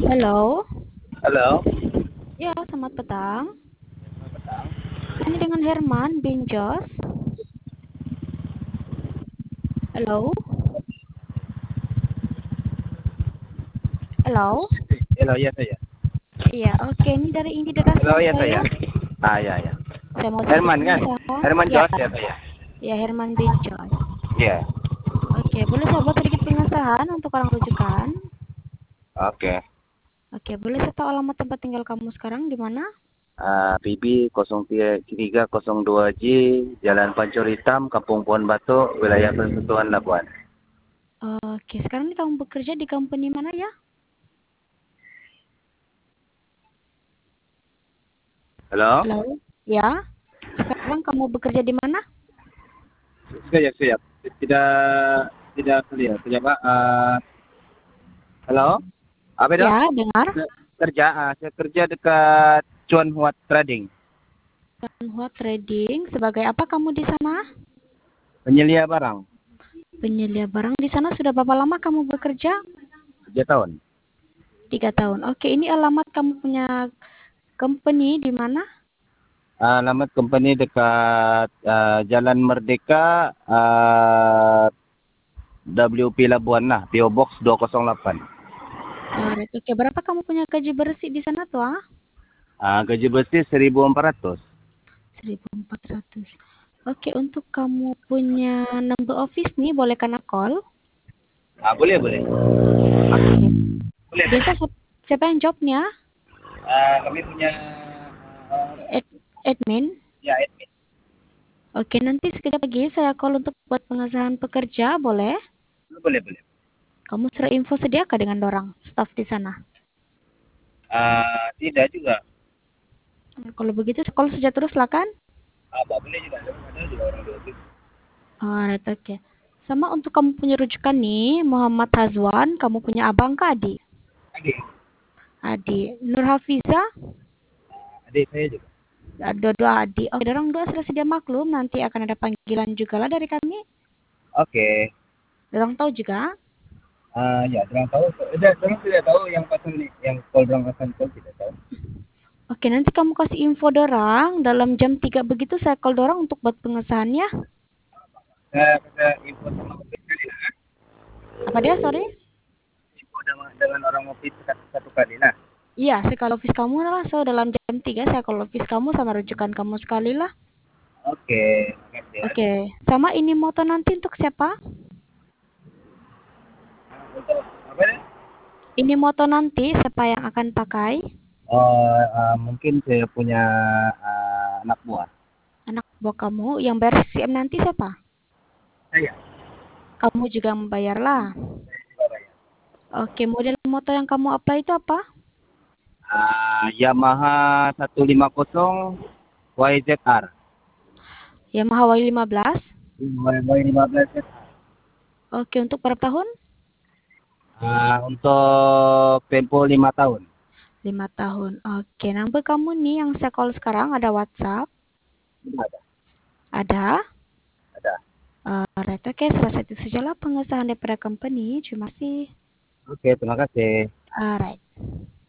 Halo, Halo. ya selamat petang. Petang. Ini dengan Herman Binjos. Halo, halo. Halo, ya saya. Iya, oke. Ini dari Inditeras Halo, ya Surabaya. saya. Ah, ya, ya. Saya mau sedikit Herman kan? pengusaha. Herman Ya, Jos ya saya. ya Herman Binjos. Iya. Oke, boleh saya buat sedikit pengesahan untuk orang rujukan? Oke. Oke, boleh saya tahu alamat tempat tinggal kamu sekarang di mana? PB 0302J, Jalan Pancur Hitam, Kampung Pohon Batu, Wilayah Persekutuan Labuan. Oke, sekarang ini kamu bekerja di company mana ya? Halo? Halo, ya. Sekarang kamu bekerja di mana? Siap, siap. Tidak clear. Siap, Pak. Halo? Apa itu? Ya, dengar. Kerja, saya kerja dekat Chuan Huat Trading. Tianhua Trading. Sebagai apa kamu di sana? Penyelia barang. Penyelia barang di sana sudah berapa lama kamu bekerja? 3 tahun. 3 tahun. Oke, ini alamat kamu punya company di mana? Alamat company dekat Jalan Merdeka, WP Labuan lah, PO Box 208. Alright, oke. Berapa kamu punya gaji bersih di sana tuh? Gaji bersih 1.400. 1.400. Oke, untuk kamu punya number office nih, boleh kena call? Boleh, boleh. Oke. Boleh, Biasa boleh. siapa yang jobnya? Kami punya Admin? ya admin. Oke, nanti sekejap lagi saya call untuk buat pengesahan pekerja, boleh? Boleh, boleh. Kamu sudah info sediakah dengan dorang staff di sana? Tidak juga. Kalau begitu, call saja terus lah kan? Boleh juga. Ada juga orang di office. Alright, oke. Sama untuk kamu punya rujukan nih, Muhammad Hazwan, kamu punya abang ke adik? Adik. Adik. Nur Hafiza, Adik saya juga. dua-dua adik. Oke, dorong dua sudah sedia maklum, nanti akan ada panggilan juga lah dari kami. Oke. Dorong tahu juga. Ya, orang tahu. Orang tidak tahu yang pasal nih, yang call orang akan call tidak tahu. Oke, nanti kamu kasih info dorang, dalam jam 3 begitu saya call dorang untuk buat pengesahannya. Saya info sama office kali lah. Apa dia, sorry? Info dengan orang office satu kali lah. Iya, saya call office kamu lah. So, dalam jam 3 saya call office kamu sama rujukan kamu sekali lah. Oke, makasih ya. Oke, sama ini moto nanti untuk siapa? Untuk apa ya? Ini moto nanti siapa yang akan pakai? Mungkin saya punya anak buah. Anak buah kamu yang bayar CCM nanti siapa? Saya. Kamu juga membayar lah. Saya juga bayar. Oke, model motor yang kamu apply itu apa? Yamaha 150 YZR. Yamaha Y15. Y15 ZR. Oke, untuk berapa tahun? Untuk tempo 5 tahun. 5 tahun. Oke, number kamu nih yang saya call sekarang ada WhatsApp? Ada. Ada? Ada. Alright, oke, selesai itu sajalah pengesahan daripada company. Terima kasih. Oke, terima kasih. Alright.